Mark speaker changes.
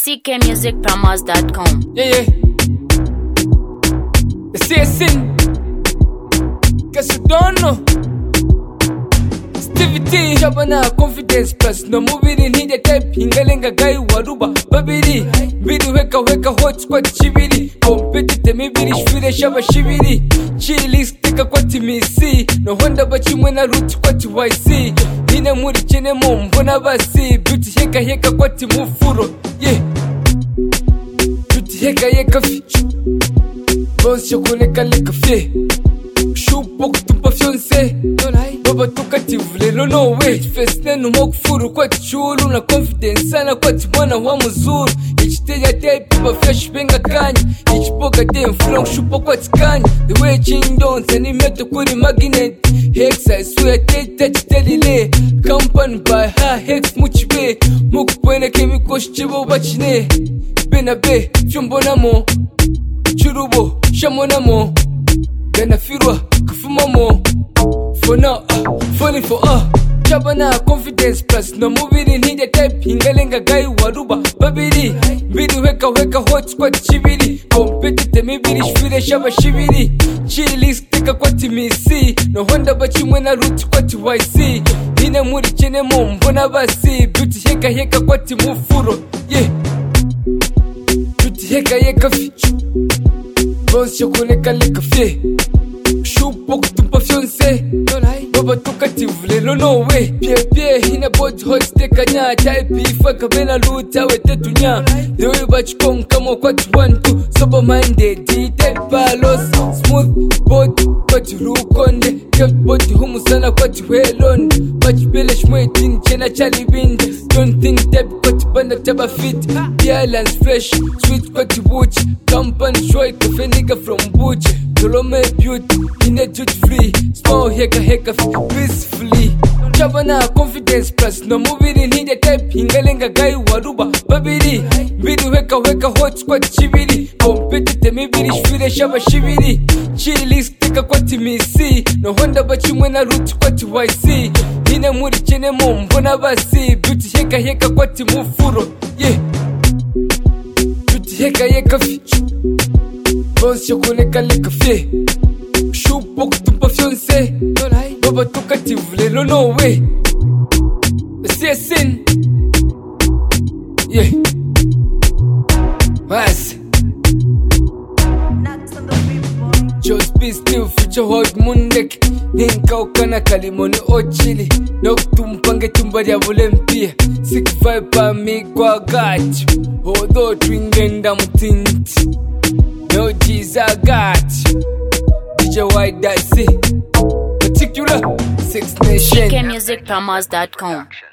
Speaker 1: ckmusicpromos.com.
Speaker 2: Yeah. CSN. Guess you don't know. Stevie T. Shabana confidence plus no mubiri nije type hingalenga gai waruba babiri biri weka hot squad chibiri competitive mibiri shfire shaba shibiri chillis tika kwati misi no honda bachimwe na root kwati YC ine muri chene mo mbona basi beauty heka kwati mufuro yeah beauty heka fi boss chokoleka leka fi Shupo kutupa fiancé Baba tukati vulelo no way First nenu mokufuru kwa tichulu Na confidence sana kwa timwana wa muzuru Ichiteja tepi ba fresh benga kanya Ichipoka dem fulong shupo kwa tikanya The way chindonza ni meto kuri magnet Hexa isuya teta chitelile Company by ha hex muchibe Mukupwene kemikoshi chibo bachine Bena be fyumbonamo Churubo shamonamo Gana firwa kufumamo For now, falling for Chabana confidence plus no mubiri nije type hingalenga gai waruba babiri biri weka hot squad chibiri competitive mibiri shfire shaba shibiri chillis tika kwati misi no honda bachimwe na root kwati YC ine muri chene mo mbona basi beauty heka kwati mufuro yeah beauty heka fi boss chokoleka leka fi Shupo kutupa fiancé Baba tukati vulelo no way Pie hina body hot steka nya Type ifaka bena luta wete tunya The way bachikong kama kwati 1-2 Sober minded type palos Smooth body kwati rukonde Kept body humu sana kwati welonde Bachibele shmwetini chena chali binde Don't think type kwati banda taba fit Balance fresh Sweet kwati buchi Company shoy kafe nigga from buchi Dolome beauty in a duty free Small heka peacefully Chabana confidence plus no mubiri nije type hingalenga gai waruba babiri biri weka hot squad chibiri competitive mibiri shfire shaba shibiri chillis tika kwati misi no honda bachimwe na root kwati YC ine muri chene mo mbona basi beauty heka kwati mufuro yeah beauty heka fi boss chokoleka leka fi Shupo kutupa fiancé Baba tukati vulelo no way CSN yeah Mas Just be still future hot mundek Ninka ukana kalimoni ochili Nokutumpange tumbari ya vulempia Sick vibe pa migwa gachi Although twingenda mutinti No G's I got you DJ White that see particular 6 Nation
Speaker 1: ckmusicpromos.com.